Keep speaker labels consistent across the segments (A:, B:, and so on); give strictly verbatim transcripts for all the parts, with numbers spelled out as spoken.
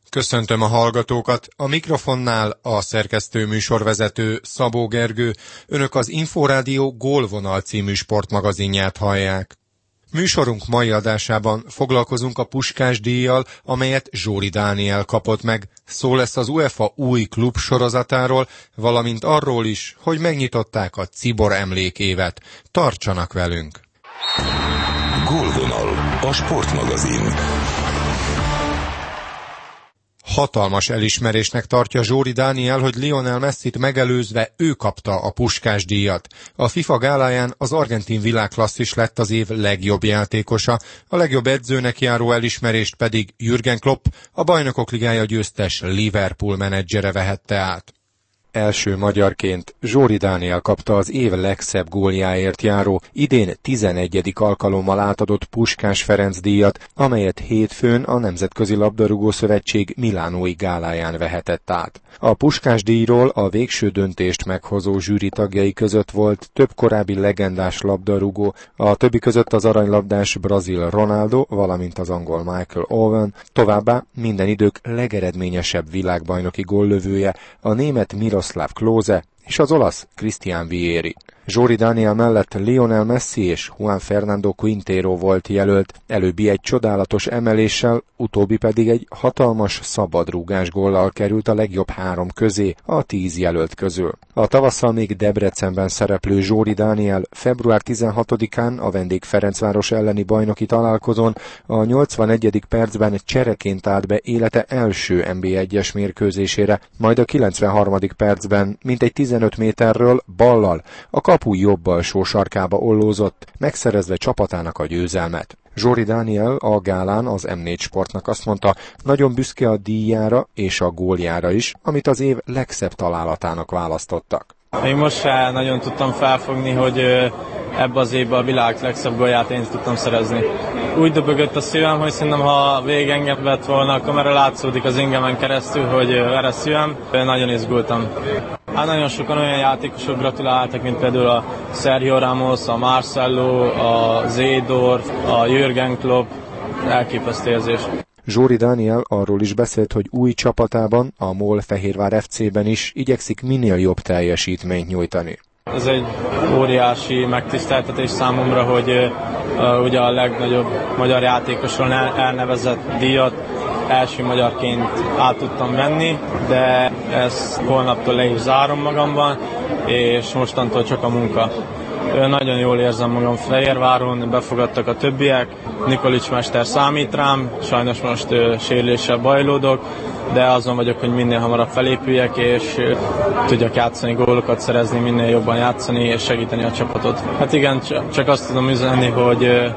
A: Köszöntöm a hallgatókat, a mikrofonnál a szerkesztő műsorvezető Szabó Gergő, önök az Inforádió Gólvonal című sportmagazinját hallják. Műsorunk mai adásában foglalkozunk a Puskás-díjjal, amelyet Zsóri Dániel kapott meg. Szó lesz az UEFA új klub sorozatáról, valamint arról is, hogy megnyitották a Cibor emlékévet. Tartsanak velünk!
B: Gólvonal, a sportmagazin.
A: Hatalmas elismerésnek tartja Zsóri Dániel, hogy Lionel Messit megelőzve ő kapta a Puskás-díjat. A FIFA gáláján az argentin világklasszis lett az év legjobb játékosa, a legjobb edzőnek járó elismerést pedig Jürgen Klopp, a Bajnokok Ligája győztes Liverpool menedzsere vehette át. Első magyarként Zsóri Dániel kapta az év legszebb góljáért járó, idén tizenegyedik alkalommal átadott Puskás Ferenc díjat, amelyet hétfőn a Nemzetközi Labdarúgó Szövetség milánói gáláján vehetett át. A Puskás díjról a végső döntést meghozó zsűri tagjai között volt több korábbi legendás labdarúgó, a többi között az aranylabdás brazil Ronaldo, valamint az angol Michael Owen, továbbá minden idők legeredményesebb világbajnoki góllövője, a német Miroslav Klose és az olasz Christian Vieri. Zsóri Dániel mellett Lionel Messi és Juan Fernando Quintero volt jelölt, előbbi egy csodálatos emeléssel, utóbbi pedig egy hatalmas szabadrúgás góllal került a legjobb három közé a tíz jelölt közül. A tavasszal még Debrecenben szereplő Zsóri Dániel február tizenhatodikán a vendég Ferencváros elleni bajnoki találkozón a nyolcvanegyedik percben csereként állt be élete első en bé egyes mérkőzésére, majd a kilencvenharmadik percben mintegy tizenöt méterről ballal a kapu jobb alsó sarkába ollózott, megszerezve csapatának a győzelmet. Zsóri Dániel a gálán az em négy Sportnak azt mondta, nagyon büszke a díjára és a góljára is, amit az év legszebb találatának választottak.
C: Még most sem nagyon tudtam felfogni, hogy ebbe az évben a világ legszebb gólját én tudtam szerezni. Úgy dobogott a szívem, hogy szerintem ha végig engem vett volna, a kamera látszódik az ingemen keresztül, hogy erre szívem. Nagyon izgultam. Hát nagyon sokan olyan játékosok gratuláltak, mint például a Sergio Ramos, a Marcelo, a Zédorf, a Jürgen Klopp. Elképesztő érzés.
A: Zsóri Dániel arról is beszélt, hogy új csapatában, a MOL Fehérvár ef cében is igyekszik minél jobb teljesítményt nyújtani.
C: Ez egy óriási megtiszteltetés számomra, hogy uh, ugye a legnagyobb magyar játékosról elnevezett díjat első magyarként át tudtam venni, de ezt holnaptól le is zárom magamban, és mostantól csak a munka. Nagyon jól érzem magam Fehérváron, befogadtak a többiek, Nikolics mester számít rám, sajnos most sérüléssel bajlódok, de azon vagyok, hogy minél hamarabb felépüljek, és tudjak játszani, gólokat szerezni, minél jobban játszani, és segíteni a csapatot. Hát igen, csak azt tudom üzenni, hogy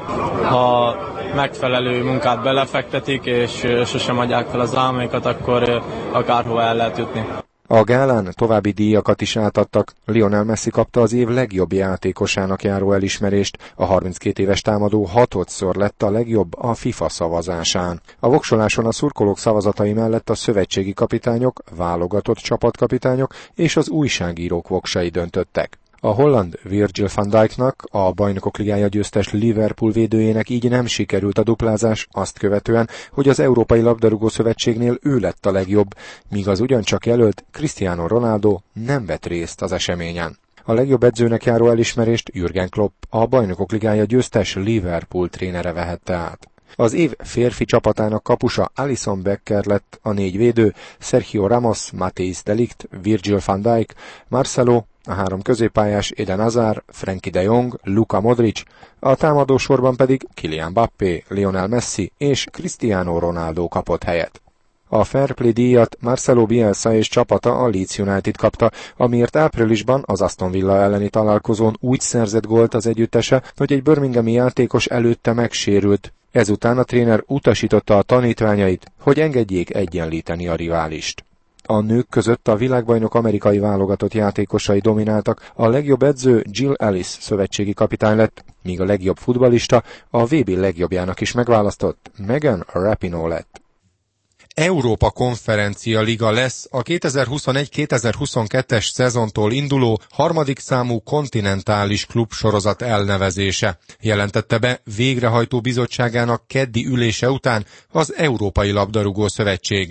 C: ha megfelelő munkát belefektetik, és sosem adják fel az álmaikat, akkor akárhova el lehet jutni.
A: A gálán további díjakat is átadtak. Lionel Messi kapta az év legjobb játékosának járó elismerést. A harminckét éves támadó hatodszor lett a legjobb a FIFA szavazásán. A voksoláson a szurkolók szavazatai mellett a szövetségi kapitányok, válogatott csapatkapitányok és az újságírók voksai döntöttek. A holland Virgil van Dijknak, a Bajnokok Ligája győztes Liverpool védőjének így nem sikerült a duplázás, azt követően, hogy az Európai Labdarúgó Szövetségnél ő lett a legjobb, míg az ugyancsak jelölt Cristiano Ronaldo nem vett részt az eseményen. A legjobb edzőnek járó elismerést Jürgen Klopp, a Bajnokok Ligája győztes Liverpool trénere vehette át. Az év férfi csapatának kapusa Alisson Becker lett, a négy védő Sergio Ramos, Matthijs de Ligt, Virgil van Dijk, Marcelo, a három középpályás Eden Hazard, Frenkie de Jong, Luka Modric, a támadósorban pedig Kylian Mbappé, Lionel Messi és Cristiano Ronaldo kapott helyet. A Fair Play díjat Marcelo Bielsa és csapata a Leeds United kapta, amiért áprilisban az Aston Villa elleni találkozón úgy szerzett gólt az együttese, hogy egy birminghami játékos előtte megsérült. Ezután a tréner utasította a tanítványait, hogy engedjék egyenlíteni a riválist. A nők között a világbajnok amerikai válogatott játékosai domináltak, a legjobb edző Jill Ellis szövetségi kapitány lett, míg a legjobb futballista a vé bé legjobbjának is megválasztott Megan Rapinoe lett. Európa Konferencia Liga lesz a kétezer-huszonegy kétezer-huszonkettes szezontól induló harmadik számú kontinentális klubsorozat elnevezése, jelentette be végrehajtó bizottságának keddi ülése után az Európai Labdarúgó Szövetség.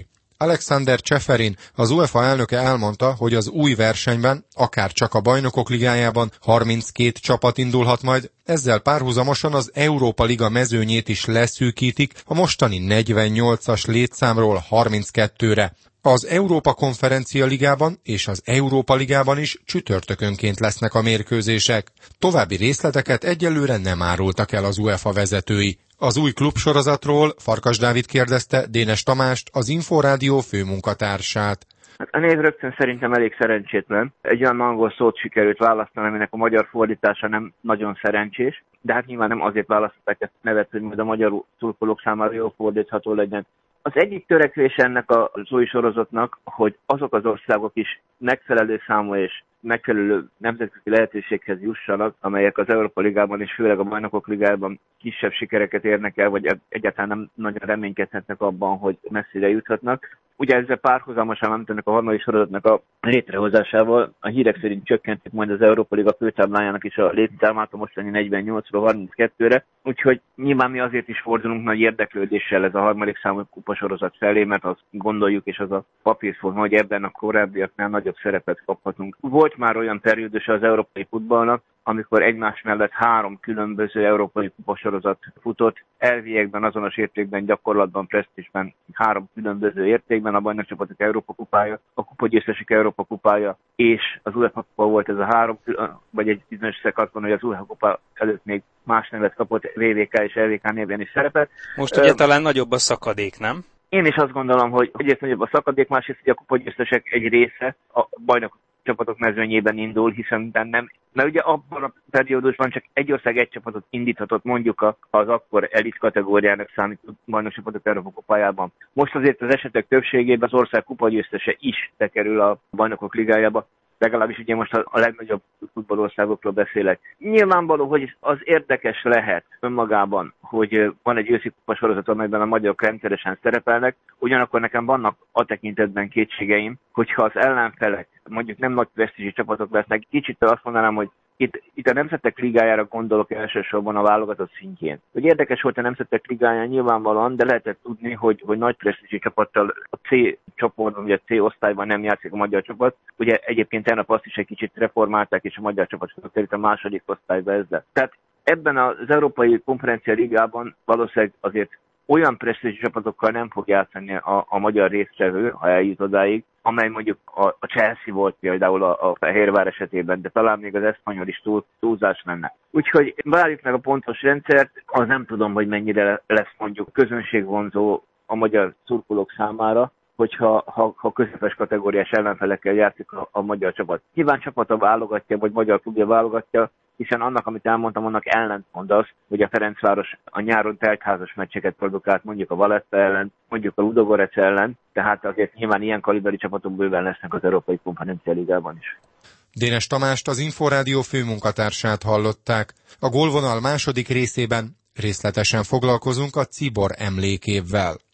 A: Alexander Cseferin, az UEFA elnöke elmondta, hogy az új versenyben, akár csak a Bajnokok Ligájában harminckét csapat indulhat majd, ezzel párhuzamosan az Európa Liga mezőnyét is leszűkítik a mostani negyvennyolcas létszámról harminckettőre. Az Európa Konferencia Ligában és az Európa Ligában is csütörtökönként lesznek a mérkőzések. További részleteket egyelőre nem árultak el az UEFA vezetői. Az új klubsorozatról Farkas Dávid kérdezte Dénes Tamást, az Inforádió főmunkatársát.
B: Hát a név rögtön szerintem elég szerencsétlen. Egy olyan angol szót sikerült választani, aminek a magyar fordítása nem nagyon szerencsés, de hát nyilván nem azért választották ezt a nevet, hogy majd a magyar szurkolók számára jól fordítható legyen. Az egyik törekvés ennek az új sorozatnak, hogy azok az országok is megfelelő számú és megfelelő nemzetközi lehetőséghez jussanak, amelyek az Európa Ligában és főleg a Bajnokok Ligájában kisebb sikereket érnek el, vagy egyáltalán nem nagyon reménykedhetnek abban, hogy messzire juthatnak. Ugye ezzel párhuzamosan, amit ennek a harmadik sorozatnak a létrehozásával a hírek szerint csökkentik majd az Európa Liga főtáblájának is a létszámát a mostani negyvennyolcról harminckettőre, úgyhogy nyilván mi azért is fordulunk nagy érdeklődéssel ez a harmadik számú kupasorozat felé, mert azt gondoljuk, és az a papírforma, hogy ebben a korábbiaknál nagyobb szerepet kaphatunk. Volt már olyan periódus az európai futballnak, amikor egymás mellett három különböző európai kupasorozat futott, elviekben, azonos értékben, gyakorlatban, presztízsben három különböző értékben, a bajnokcsapatok Európa kupája, a kupagyőztesek Európa kupája, és az UEFA kupa volt ez a három, vagy egy bizonyos szekatban, hogy az UEFA kupa előtt még más nevet kapott, vé vé ká és el vé ká névben is szerepel.
D: Most ugye uh, talán nagyobb a szakadék, nem?
B: Én is azt gondolom, hogy egyrészt nagyobb a szakadék, másrészt, hogy a kupagyőztesek egy része a bajnok csapatok mezőnyében indul, hiszen nem, mert ugye abban a periódusban csak egy ország egy csapatot indíthatott mondjuk az akkor elit kategóriának számító bajnokcsapatok Európa kupájában. Most azért az esetek többségében az ország kupagyőztese is bekerül a Bajnokok Ligájába, legalábbis ugye most a legnagyobb futballországokról beszélek. Nyilvánvaló, hogy az érdekes lehet önmagában, hogy van egy őszi kupasorozat, amelyben a magyarok rendszeresen szerepelnek, ugyanakkor nekem vannak a tekintetben kétségeim, hogyha az ellenfelek mondjuk nem nagy presztízsű csapatok lesznek, kicsit azt mondanám, hogy Itt, itt a Nemzetek Ligájára gondolok elsősorban a válogatott szintjén. Hogy érdekes volt a Nemzetek Ligáján nyilvánvalóan, de lehetett tudni, hogy, hogy nagy presztízsű csapattal a C csoportban, vagy a C osztályban nem játszik a magyar csapat. Ugye egyébként tegnap azt is egy kicsit reformálták, és a magyar csapat került a második osztályba ezzel. Tehát ebben az Európai Konferencia Ligában valószínűleg azért olyan presztízsű csapatokkal nem fog játszani a, a magyar résztvevő, ha eljut odáig, amely mondjuk a, a Chelsea volt például a, a Fehérvár esetében, de talán még az Espanyol is túl, túlzás lenne. Úgyhogy várjuk meg a pontos rendszert, az nem tudom, hogy mennyire lesz mondjuk közönségvonzó a magyar szurkolók számára, hogyha ha, ha közepes kategóriás ellenfelekkel játszik a, a magyar csapat. Nyilván csapata válogatja, vagy magyar klubja válogatja, hiszen annak, amit elmondtam, annak ellentmond az, hogy a Ferencváros a nyáron teltházas meccseket produkált mondjuk a Valletta ellen, mondjuk a Ludogorec ellen, tehát azért nyilván ilyen kaliberi csapatok bőven lesznek az Európai Konferencia Ligában is.
A: Dénes Tamást, az Inforádió főmunkatársát hallották. A gólvonal második részében részletesen foglalkozunk a Cibor emlékévvel.